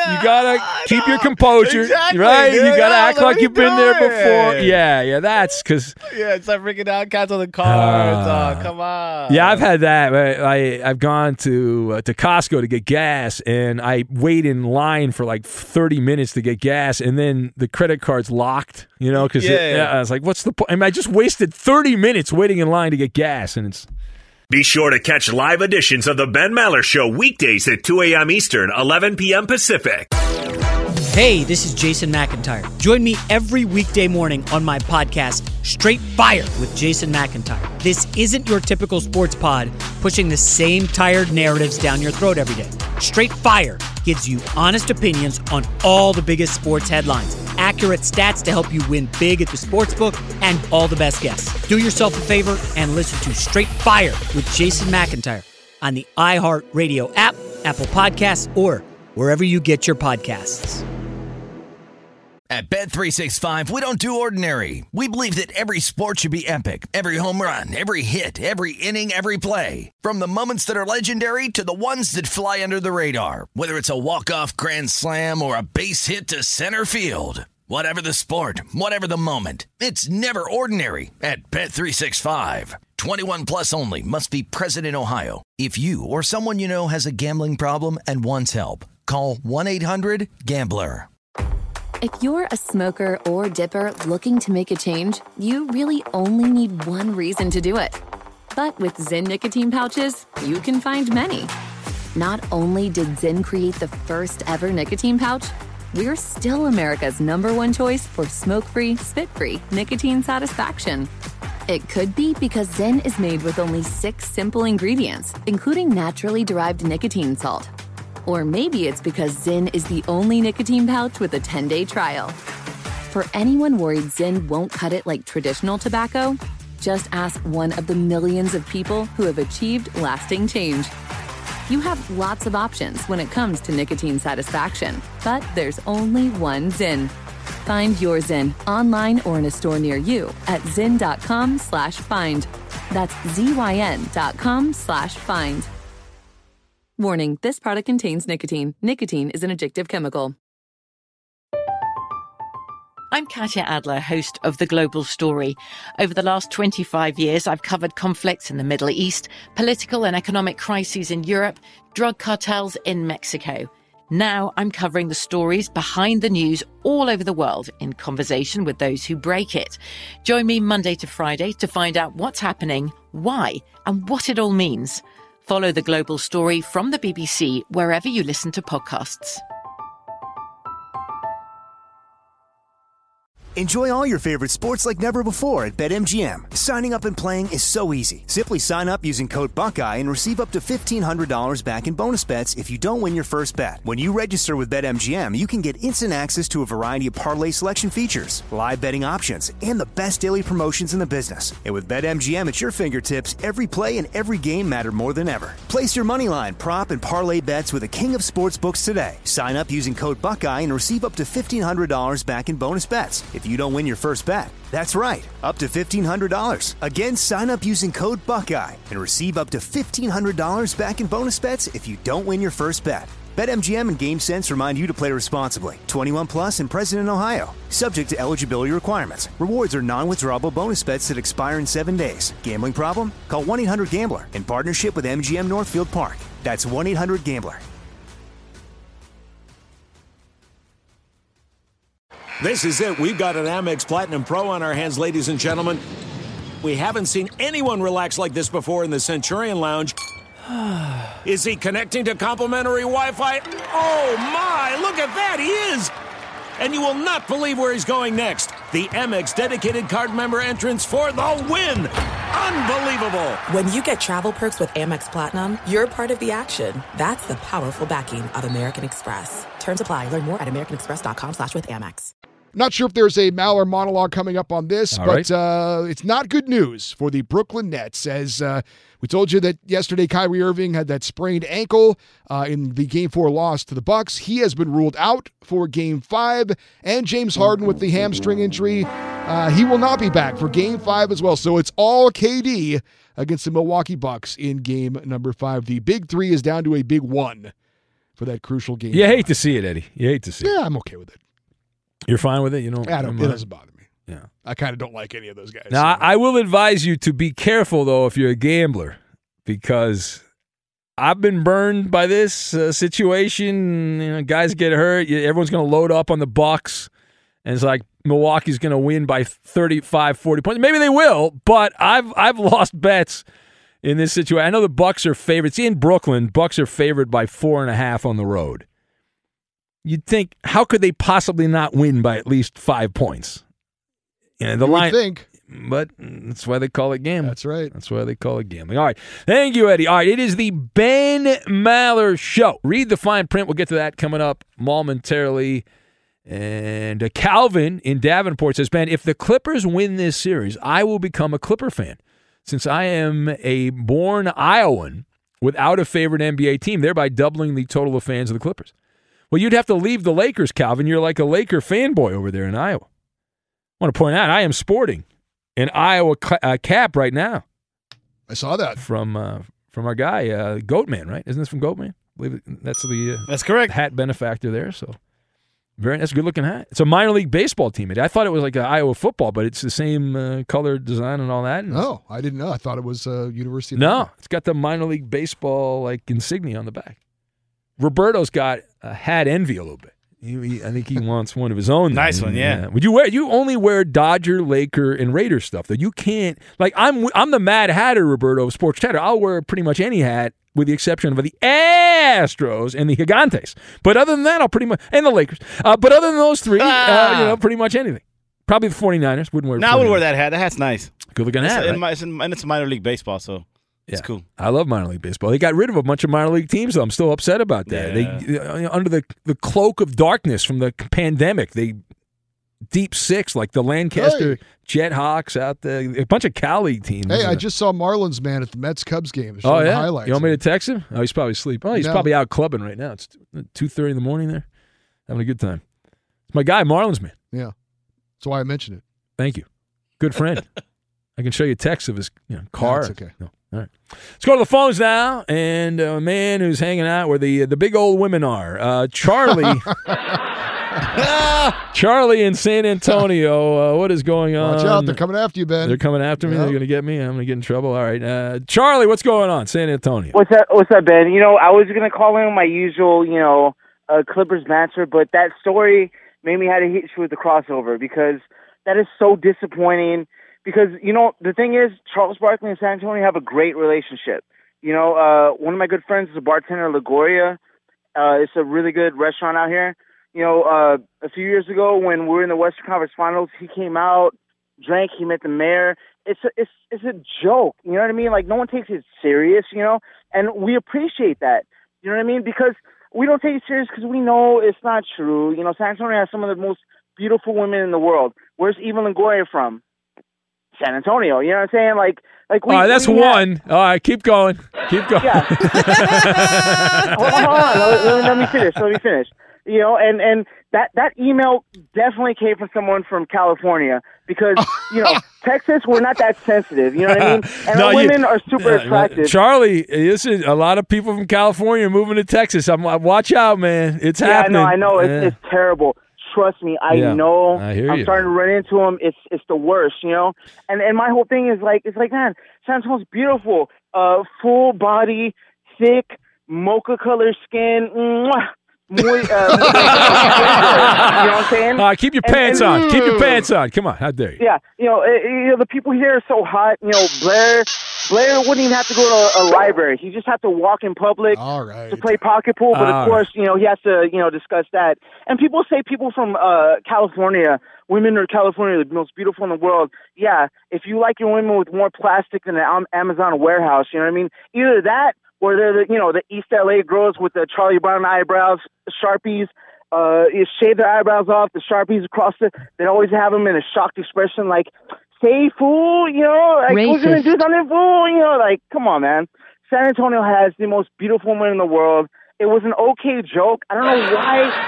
You gotta keep your composure, Exactly, right? dude. You gotta Yeah, act what like are you've you been there doing? before. Yeah, yeah, that's because. Yeah, it's like freaking out, cancel the cards. Uh, oh, come on. Yeah, I've had that. I, I I've gone to uh, to Costco to get gas, and I wait in line for like thirty minutes to get gas, and then the credit card's locked. You know, because Yeah. yeah, I was like, "What's the point?" I mean, I just wasted thirty minutes waiting in line to get gas, and it's. Be sure to catch live editions of the Ben Maller Show weekdays at two a.m. Eastern, eleven p.m. Pacific. Hey, this is Jason McIntyre. Join me every weekday morning on my podcast, Straight Fire with Jason McIntyre. This isn't your typical sports pod pushing the same tired narratives down your throat every day. Straight Fire gives you honest opinions on all the biggest sports headlines, accurate stats to help you win big at the sportsbook, and all the best guests. Do yourself a favor and listen to Straight Fire with Jason McIntyre on the iHeartRadio app, Apple Podcasts, or wherever you get your podcasts. At Bet three sixty-five, we don't do ordinary. We believe that every sport should be epic. Every home run, every hit, every inning, every play. From the moments that are legendary to the ones that fly under the radar. Whether it's a walk-off grand slam or a base hit to center field. Whatever the sport, whatever the moment. It's never ordinary at Bet three sixty-five. twenty-one plus only. Must be present in Ohio. If you or someone you know has a gambling problem and wants help, call one eight hundred gambler. If you're a smoker or dipper looking to make a change, you really only need one reason to do it. But with Zyn nicotine pouches, you can find many. Not only did Zyn create the first ever nicotine pouch, we're still America's number one choice for smoke-free, spit-free nicotine satisfaction. It could be because Zyn is made with only six simple ingredients, including naturally derived nicotine salt. Or maybe it's because Zyn is the only nicotine pouch with a ten-day trial. For anyone worried Zyn won't cut it like traditional tobacco, just ask one of the millions of people who have achieved lasting change. You have lots of options when it comes to nicotine satisfaction, but there's only one Zyn. Find your Zyn online or in a store near you at zyn.com slash find. That's Z-Y-N dot com slash find. Warning, this product contains nicotine. Nicotine is an addictive chemical. I'm Katya Adler, host of The Global Story. Over the last twenty-five years, I've covered conflicts in the Middle East, political and economic crises in Europe, drug cartels in Mexico. Now I'm covering the stories behind the news all over the world in conversation with those who break it. Join me Monday to Friday to find out what's happening, why, and what it all means. Follow The Global Story from the B B C wherever you listen to podcasts. Enjoy all your favorite sports like never before at BetMGM. Signing up and playing is so easy. Simply sign up using code Buckeye and receive up to fifteen hundred dollars back in bonus bets if you don't win your first bet. When you register with BetMGM, you can get instant access to a variety of parlay selection features, live betting options, and the best daily promotions in the business. And with BetMGM at your fingertips, every play and every game matter more than ever. Place your moneyline, prop, and parlay bets with the king of sportsbooks today. Sign up using code Buckeye and receive up to fifteen hundred dollars back in bonus bets if you don't win your first bet. That's right, up to fifteen hundred dollars. Again, sign up using code Buckeye and receive up to fifteen hundred dollars back in bonus bets if you don't win your first bet. BetMGM and GameSense remind you to play responsibly. twenty-one plus and present in Ohio. Subject to eligibility requirements. Rewards are non-withdrawable bonus bets that expire in seven days. Gambling problem? Call one eight hundred gambler in partnership with M G M Northfield Park. That's one eight hundred gambler. This is it. We've got an Amex Platinum Pro on our hands, ladies and gentlemen. We haven't seen anyone relax like this before in the Centurion Lounge. Is he connecting to complimentary Wi-Fi? Oh, my! Look at that! He is! And you will not believe where he's going next. The Amex dedicated card member entrance for the win! Unbelievable! When you get travel perks with Amex Platinum, you're part of the action. That's the powerful backing of American Express. Terms apply. Learn more at americanexpress.com slash with Amex. Not sure if there's a Maller monologue coming up on this, All but right. uh, it's not good news for the Brooklyn Nets. As uh, we told you that yesterday, Kyrie Irving had that sprained ankle uh, in the Game four loss to the Bucks. He has been ruled out for Game five, and James Harden with the hamstring injury. Uh, he will not be back for Game five as well. So it's all K D against the Milwaukee Bucks in Game number five. The big three is down to a big one for that crucial game. You hate to see it, Eddie. You hate to see yeah, it. Yeah, I'm okay with it. You're fine with it? You don't, I don't, it doesn't bother me. Yeah. I kind of don't like any of those guys. Now, so. I will advise you to be careful, though, if you're a gambler, because I've been burned by this uh, situation. You know, guys get hurt. Everyone's going to load up on the Bucks, and it's like Milwaukee's going to win by thirty-five, forty points. Maybe they will, but I've I've lost bets in this situation. I know the Bucks are favorites in Brooklyn. Bucks are favored by four and a half on the road. You'd think, how could they possibly not win by at least five points? You know, the you line, would think. But that's why they call it gambling. That's right. That's why they call it gambling. All right. Thank you, Eddie. All right. It is the Ben Maller Show. Read the fine print. We'll get to that coming up momentarily. And uh, Calvin in Davenport says, Ben, if the Clippers win this series, I will become a Clipper fan. Since I am a born Iowan without a favorite N B A team, thereby doubling the total of fans of the Clippers. Well, you'd have to leave the Lakers, Calvin. You're like a Laker fanboy over there in Iowa. I want to point out, I am sporting an Iowa uh, cap right now. I saw that. From uh, from our guy, uh, Goatman, right? Isn't this from Goatman? I believe that's the uh, that's correct. hat benefactor there. So very that's a good-looking hat. It's a minor league baseball team. I thought it was like an Iowa football, but it's the same uh, color design and all that. And oh, I didn't know. I thought it was uh, University of No, Iowa. It's got the minor league baseball like insignia on the back. Roberto's got a hat envy a little bit. He, he, I think he wants one of his own. Nice one, yeah. yeah. Would you wear? You only wear Dodger, Laker, and Raider stuff. Though you can't. Like I'm, I'm the Mad Hatter, Roberto of Sports Chatter. I'll wear pretty much any hat, with the exception of the Astros and the Gigantes. But other than that, I'll pretty much and the Lakers. Uh, but other than those three, ah. uh, you know, pretty much anything. Probably the 49ers wouldn't wear. No, I would wear that hat. That hat's nice. Good looking hat, it's, right? it's in, and it's minor league baseball, so. It's yeah. cool. I love minor league baseball. They got rid of a bunch of minor league teams, though. I'm still upset about that. Yeah. They uh, under the, the cloak of darkness from the pandemic, they deep six like the Lancaster hey. Jethawks out there, a bunch of Cal League teams. Hey, uh, I just saw Marlins man at the Mets Cubs game. Oh yeah, highlights. You want me to text him? Oh, he's probably asleep. Oh, he's no. probably out clubbing right now. It's two thirty in the morning there, having a good time. It's my guy, Marlins man. Yeah, that's why I mentioned it. Thank you, good friend. I can show you texts of his you know, car. No, that's okay. No. All right. Let's go to the phones now. And a man who's hanging out where the the big old women are. Uh, Charlie. Charlie in San Antonio. Uh, what is going on? Watch out. They're coming after you, Ben. They're coming after me? Yep. They're going to get me? I'm going to get in trouble? All right. Uh, Charlie, what's going on? San Antonio. What's up, What's up, Ben? You know, I was going to call in my usual, you know, uh, Clippers banter, but that story made me have to hit you with the crossover because that is so disappointing. Because, you know, the thing is, Charles Barkley and San Antonio have a great relationship. You know, uh, one of my good friends is a bartender at La Gloria. Uh, it's a really good restaurant out here. You know, uh, a few years ago when we were in the Western Conference Finals, he came out, drank, he met the mayor. It's a, it's, it's a joke, you know what I mean? Like, no one takes it serious, you know? And we appreciate that, you know what I mean? Because we don't take it serious because we know it's not true. You know, San Antonio has some of the most beautiful women in the world. Where's Eva Longoria from? San Antonio, you know what I'm saying? Like, like we. All right, that's we one. Have, All right, keep going. Keep going. Yeah. hold on, hold on. Let, let, let me finish. Let me finish. You know, and, and that, that email definitely came from someone from California because, you know, Texas, we're not that sensitive. You know what I mean? And No, our you- women are super Uh, attractive. Charlie, listen, a lot of people from California are moving to Texas. I'm, watch out, man. It's yeah, happening. I know. I know. It's, Yeah. it's terrible. Trust me, I Yeah, know. I hear I'm you. starting to run into them. It's it's the worst, you know. And and my whole thing is like it's like man, San Antonio's beautiful, uh, full body, thick, mocha color skin. Mwah, muy, uh, you know what I'm saying? All right, keep your And- pants and- on. Keep your pants on. Come on, how dare you? Yeah, you know, uh, you know the people here are so hot. You know, Blair. Blair wouldn't even have to go to a, a library. He just had to walk in public All right. to play pocket pool. But All of course, you know, he has to, you know, discuss that. And people say people from uh, California, women in California are the most beautiful in the world. Yeah, if you like your women with more plastic than an Am- Amazon warehouse, you know what I mean? Either that or they're the, you know, the East L A girls with the Charlie Brown eyebrows, Sharpies. Uh, you shave their eyebrows off, the Sharpies across it. They always have them in a shocked expression like, say, fool, you know, like, who's going to do something, fool? You know, like, come on, man. San Antonio has the most beautiful women in the world. It was an okay joke. I don't know why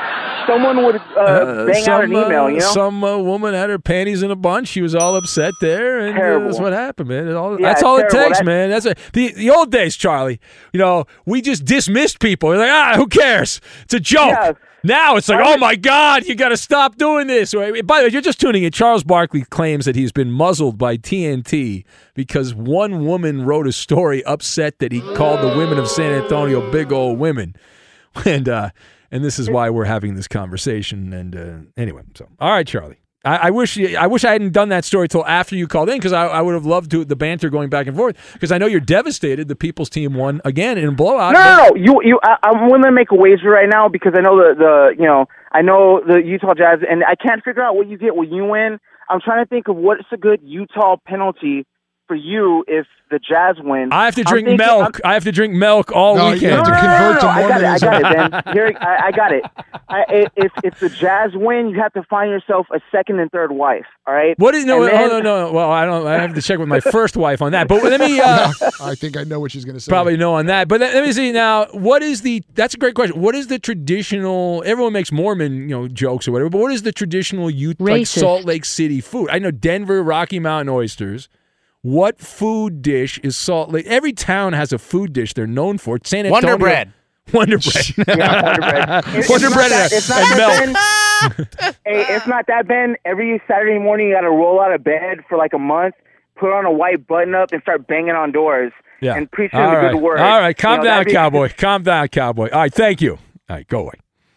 someone would uh, Uh, bang some, out an email, uh, you know? Some uh, woman had her panties in a bunch. She was all upset there, and uh, that's what happened, man. It all, Yeah, that's all it terrible. takes, That's- man. That's a, the the old days, Charlie. You know, we just dismissed people. We're like, ah, who cares? It's a joke. Yeah. Now it's like, oh my God, you got to stop doing this. By the way, you're just tuning in. Charles Barkley claims that he's been muzzled by T N T because one woman wrote a story upset that he called the women of San Antonio big old women, and uh, and this is why we're having this conversation. And uh, anyway, so all right, Charlie. I, I wish you, I wish I hadn't done that story till after you called in because I, I would have loved to the banter going back and forth because I know you're devastated. The People's team won again in a blowout. No, no, no. You, you. I, I'm willing to make a wager right now because I know the, the, you know, I know the Utah Jazz, and I can't figure out what you get when you win. I'm trying to think of what's a good Utah penalty for you if the Jazz win. I have to I'm drink thinking- milk. I'm- I have to drink milk all No, you weekend. have to No, no, convert no, to no, I got it. I got it, Mormonism. Ben. Here, I, I got it. I, I- if if the Jazz win, you have to find yourself a second and third wife. All right. What is no? And Oh, then- no, no. Well, I don't. I have to check with my first wife on that. But let me. Uh, I think I know what she's going to say. Probably know on that. But let, let me see now. What is the? That's a great question. What is the traditional? Everyone makes Mormon, you know, jokes or whatever. But what is the traditional youth like Racist. Salt Lake City food? I know Denver, Rocky Mountain oysters. What food dish is Salt Lake? Every town has a food dish they're known for. San Antonio, Wonder Bread. Wonder Bread. Yeah, Wonder Bread. It- Wonder it's Bread not that- and- it's not and that, milk. Ben. Hey, it's not that, Ben. Every Saturday morning, you got to roll out of bed for like a month, put on a white button-up, and start banging on doors Yeah. and preaching All the right. good word. All right. Calm You know, down, that'd be- cowboy. Calm down, cowboy. All right. Thank you. All right. Go away.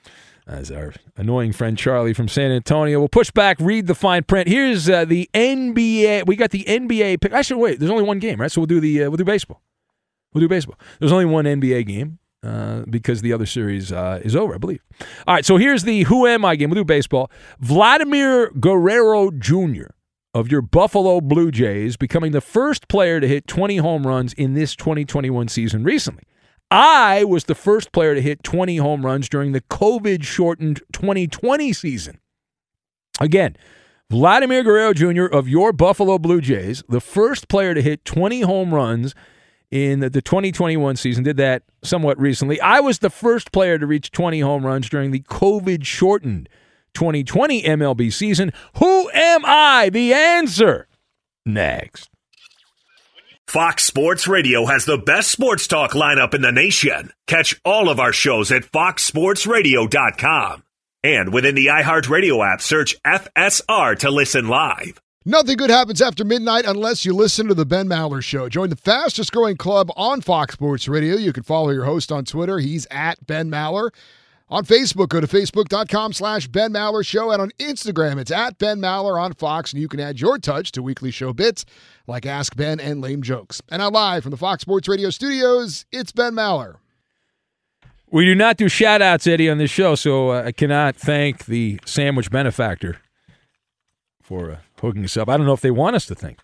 As our annoying friend Charlie from San Antonio. We'll push back, read the fine print. Here's uh, the N B A. We got the N B A pick. Actually, wait. There's only one game, right? So we'll do the uh, we'll do baseball. We'll do baseball. There's only one N B A game uh, because the other series uh, is over, I believe. All right. So here's the Who Am I game. We'll do baseball. Vladimir Guerrero Junior of your Buffalo Blue Jays becoming the first player to hit twenty home runs in this twenty twenty-one season recently. I was the first player to hit twenty home runs during the COVID-shortened twenty twenty season. Again, Vladimir Guerrero Junior of your Buffalo Blue Jays, the first player to hit twenty home runs in the twenty twenty-one season, did that somewhat recently. I was the first player to reach twenty home runs during the COVID-shortened twenty twenty M L B season. Who am I? The answer next. Fox Sports Radio has the best sports talk lineup in the nation. Catch all of our shows at fox sports radio dot com. And within the iHeartRadio app, search F S R to listen live. Nothing good happens after midnight unless you listen to the Ben Maller Show. Join the fastest growing club on Fox Sports Radio. You can follow your host on Twitter. He's at Ben Maller. On Facebook, go to facebook.com slash Ben Maller Show. And on Instagram, it's at Ben Maller on Fox. And you can add your touch to weekly show bits like Ask Ben and Lame Jokes. And now live from the Fox Sports Radio studios, it's Ben Maller. We do not do shout-outs, Eddie, on this show, so uh, I cannot thank the sandwich benefactor for uh, hooking us up. I don't know if they want us to thank.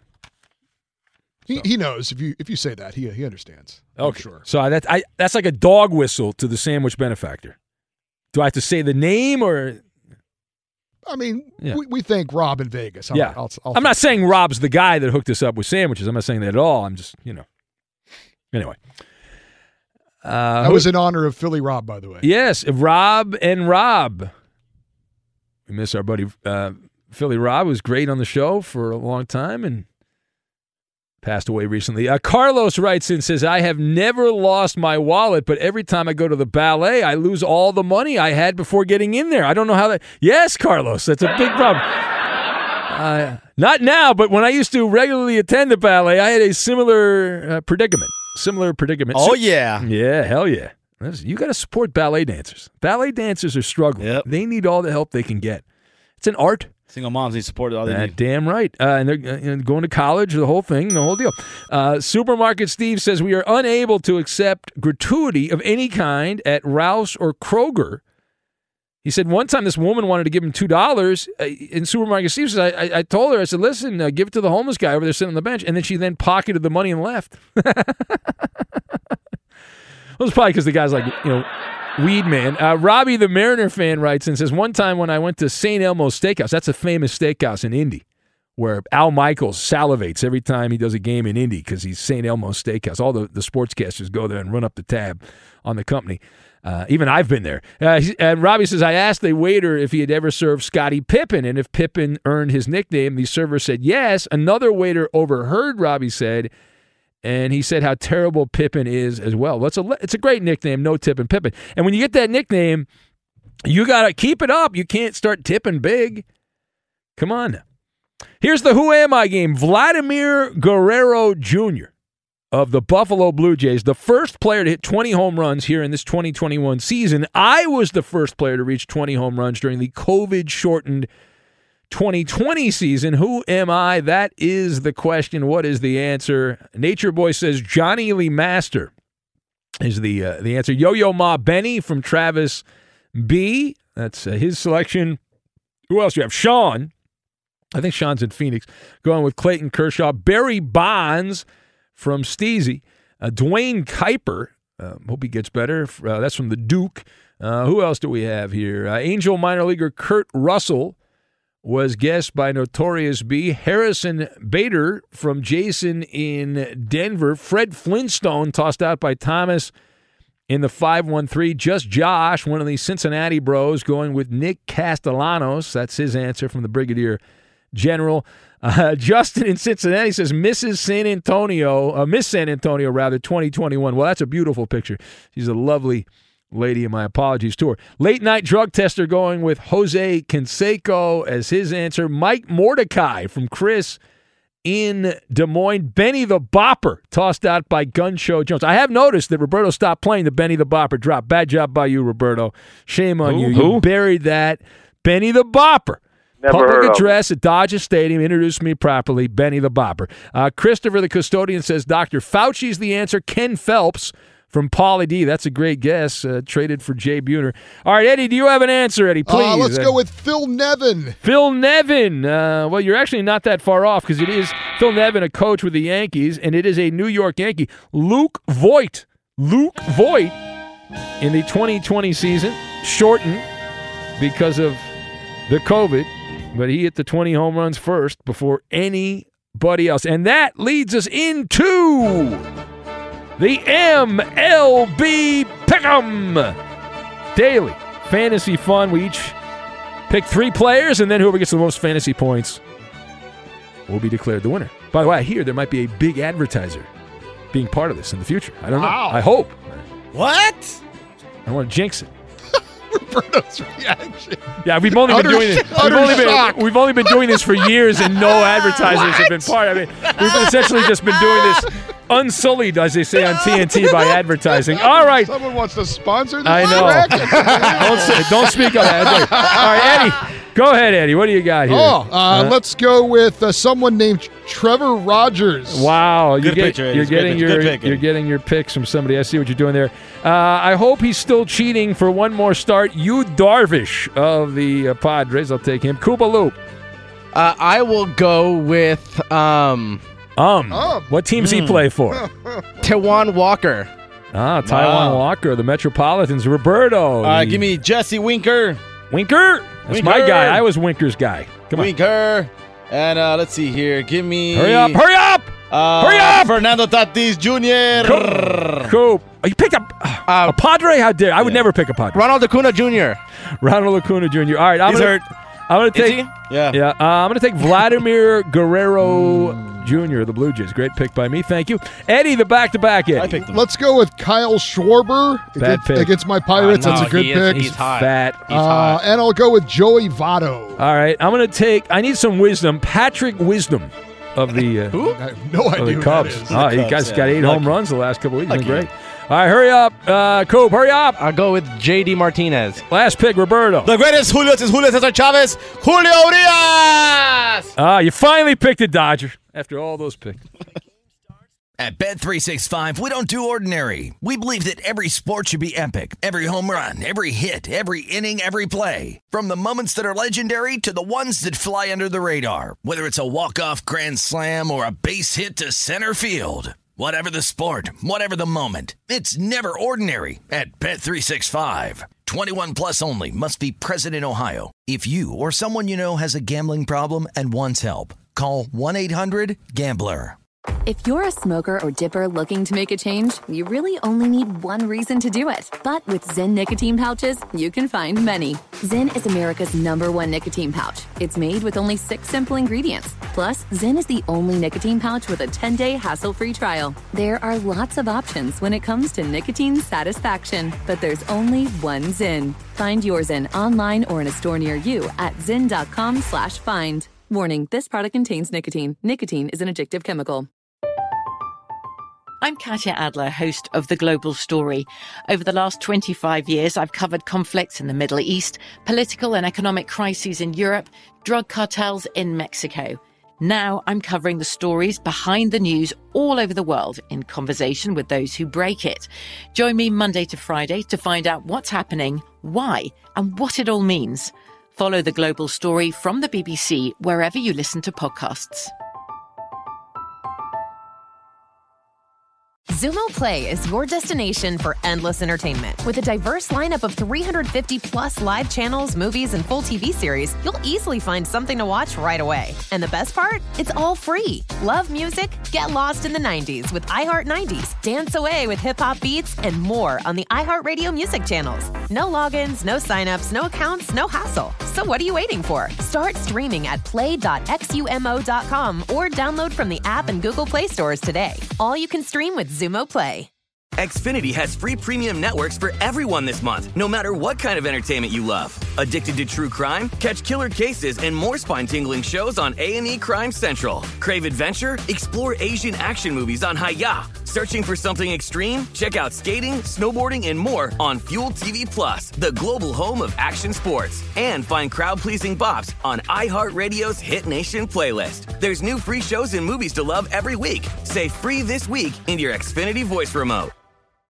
He, he knows if you if you say that, he he understands. I'm Okay, sure. so that I that's like a dog whistle to the sandwich benefactor. Do I have to say the name or? I mean, Yeah. we, we thank Rob in Vegas. I'll, yeah, I'll, I'll I'm not saying Rob's the guy that hooked us up with sandwiches. I'm not saying that at all. I'm just, you know. Anyway. Uh, That was in honor of Philly Rob, by the way. Yes, Rob and Rob. We miss our buddy uh, Philly Rob, who was great on the show for a long time and passed away recently. Uh, Carlos writes in, says, I have never lost my wallet, but every time I go to the ballet, I lose all the money I had before getting in there. I don't know how that... Yes, Carlos, that's a big problem. Uh, not now, but when I used to regularly attend the ballet, I had a similar uh, predicament. Similar predicament. Oh, So- yeah. Yeah, hell yeah. Listen, you got to support ballet dancers. Ballet dancers are struggling. Yep. They need all the help they can get. It's an art. Single moms need support. All they Uh, need. damn right. Uh, and they're uh, you know, going to college, the whole thing, the whole deal. Uh, Supermarket Steve says, we are unable to accept gratuity of any kind at Rouse or Kroger. He said one time this woman wanted to give him two dollars. Uh, in Supermarket Steve says, I, I, I told her, I said, listen, uh, give it to the homeless guy over there sitting on the bench. And then she then pocketed the money and left. Well, it's probably because the guy's like, you know, weed man. Uh, Robbie, the Mariner fan, writes and says, one time when I went to Saint Elmo's Steakhouse, that's a famous steakhouse in Indy. where Al Michaels salivates every time he does a game in Indy because he's Saint Elmo Steakhouse. All the, the sportscasters go there and run up the tab on the company. Uh, even I've been there. Uh, and Robbie says, I asked the waiter if he had ever served Scottie Pippen and if Pippen earned his nickname. The server said yes. Another waiter overheard Robbie said, and he said how terrible Pippen is as well. well it's, a, it's a great nickname, no tipping Pippen. And when you get that nickname, you got to keep it up. You can't start tipping big. Come on now. Here's the Who Am I game. Vladimir Guerrero Junior of the Buffalo Blue Jays, the first player to hit twenty home runs here in this twenty twenty-one season. I was the first player to reach twenty home runs during the COVID-shortened twenty twenty season. Who am I? That is the question. What is the answer? Nature Boy says Johnny Lee Master is the, uh, the answer. Yo-Yo Ma Benny from Travis B. That's uh, his selection. Who else do you have? Sean. I think Sean's in Phoenix. Going with Clayton Kershaw. Barry Bonds from Steezy. Uh, Dwayne Kuiper. Uh, hope he gets better. Uh, that's from the Duke. Uh, who else do we have here? Uh, Angel minor leaguer Kurt Russell was guessed by Notorious B. Harrison Bader from Jason in Denver. Fred Flintstone tossed out by Thomas in the five one three. Just Josh, one of the Cincinnati bros, going with Nick Castellanos. That's his answer from the Brigadier General. Uh, Justin in Cincinnati says Missus San Antonio, uh, Miss San Antonio, rather, twenty twenty-one. Well, that's a beautiful picture. She's a lovely lady, and my apologies to her. Late night drug tester going with Jose Canseco as his answer. Mike Mordecai from Chris in Des Moines. Benny the Bopper, tossed out by Gun Show Jones. I have noticed that Roberto stopped playing the Benny the Bopper drop. Bad job by you, Roberto. Shame on Who? you. Who? You buried that. Benny the Bopper. Never heard Public of address at Dodger Stadium. Introduced me properly. Benny the Bopper. Uh, Christopher the Custodian says Doctor Fauci's the answer. Ken Phelps from Pauly D. That's a great guess. Uh, traded for Jay Buhner. All right, Eddie, do you have an answer, Eddie? Please. Uh, let's go with Phil Nevin. Phil Nevin. Uh, well, you're actually not that far off because it is Phil Nevin, a coach with the Yankees, and it is a New York Yankee. Luke Voigt. Luke Voigt in the twenty twenty season, shortened because of the COVID, but he hit the twenty home runs first before anybody else. And that leads us into the M L B Pick'em Daily Fantasy Fun. We each pick three players, and then whoever gets the most fantasy points will be declared the winner. By the way, I hear there might be a big advertiser being part of this in the future. I don't Wow. know. I hope. What? I don't want to jinx it. Roberto's reaction. Yeah, we've only been Utter doing this. sh- We've utter only been, shock. we've only been doing this for years, and no advertisers have been part. I mean, we've essentially just been doing this unsullied, as they say on T N T, by advertising. All right. Someone wants to sponsor this. I know. don't, say, don't speak on that. All right, Eddie. Go ahead, Eddie. What do you got here? Oh, uh, let's go with uh, someone named Trevor Rogers. Wow, you Good get, picture, Eddie. you're Good getting picture. your Good pick, you're Eddie. getting your picks from somebody. I see what you're doing there. Uh, I hope he's still cheating for one more start. Yu Darvish of the uh, Padres. I'll take him. Cuba Loop. Uh, I will go with um, Um, Um. what teams he play for? Tawan Walker. Ah, Taiwan Wow. Walker, the Metropolitans. Roberto. Uh, the- give me Jesse Winker. Winker. That's my Winker. guy. I was Winker's guy. Come on. Winker. And uh, let's see here. Give me. Hurry up! Hurry up! Uh, Hurry up! Fernando Tatis Junior Coop. Oh, you picked up uh, a Padre? How dare? I would Yeah. never pick a Padre. Ronald Acuna Junior Ronald Acuna Junior All right, I'm He's gonna, hurt. I'm gonna Is take. he? Yeah. Yeah, uh, I'm gonna take Vladimir Guerrero Junior of the Blue Jays. Great pick by me. Thank you, Eddie. The back-to-back Eddie. I picked him. Let's go with Kyle Schwarber Bad against, pick. against my Pirates. Uh, no, That's a good he is- pick. he's hot. Fat. He's uh, hot. and I'll go with Joey Votto. All right, I'm gonna take. I need some wisdom. Patrick Wisdom of the uh, I have no of idea the who Cubs. that is. Oh, you Cubs, guys yeah. got eight Lucky. home runs the last couple weeks. Been Lucky. great. All right, hurry up, uh, Coop. Hurry up. I'll go with J D Martinez. Last pick, Roberto. The greatest Julio is Julio Cesar Chavez. Julio Urias. Ah, you finally picked a Dodger after all those picks. At Bet three sixty-five, we don't do ordinary. We believe that every sport should be epic. Every home run, every hit, every inning, every play. From the moments that are legendary to the ones that fly under the radar. Whether it's a walk-off grand slam or a base hit to center field. Whatever the sport, whatever the moment. It's never ordinary at Bet three sixty-five. twenty-one plus only. Must be present in Ohio. If you or someone you know has a gambling problem and wants help, Call one eight hundred gambler. If you're a smoker or dipper looking to make a change, you really only need one reason to do it. But with Zyn nicotine pouches, you can find many. Zyn is America's number one nicotine pouch. It's made with only six simple ingredients. Plus, Zyn is the only nicotine pouch with a ten-day hassle-free trial. There are lots of options when it comes to nicotine satisfaction, but there's only one Zyn. Find your Zyn online or in a store near you at zyn.com slash find. Warning, this product contains nicotine. Nicotine is an addictive chemical. I'm Katya Adler, host of The Global Story. Over the last twenty-five years, I've covered conflicts in the Middle East, political and economic crises in Europe, drug cartels in Mexico. Now I'm covering the stories behind the news all over the world in conversation with those who break it. Join me Monday to Friday to find out what's happening, why, and what it all means. Follow The Global Story from the B B C wherever you listen to podcasts. Xumo Play is your destination for endless entertainment. With a diverse lineup of three hundred fifty plus live channels, movies, and full T V series, you'll easily find something to watch right away. And the best part? It's all free. Love music? Get lost in the nineties with iHeart nineties. Dance away with hip-hop beats and more on the iHeartRadio music channels. No logins, no signups, no accounts, no hassle. So what are you waiting for? Start streaming at play dot xumo dot com or download from the app and Google Play stores today. All you can stream with Xumo Play. Xfinity has free premium networks for everyone this month, no matter what kind of entertainment you love. Addicted to true crime? Catch killer cases and more spine-tingling shows on A and E Crime Central. Crave adventure? Explore Asian action movies on Hi-Ya. Searching for something extreme? Check out skating, snowboarding, and more on Fuel T V Plus, the global home of action sports. And find crowd-pleasing bops on iHeartRadio's Hit Nation playlist. There's new free shows and movies to love every week. Say free this week in your Xfinity voice remote.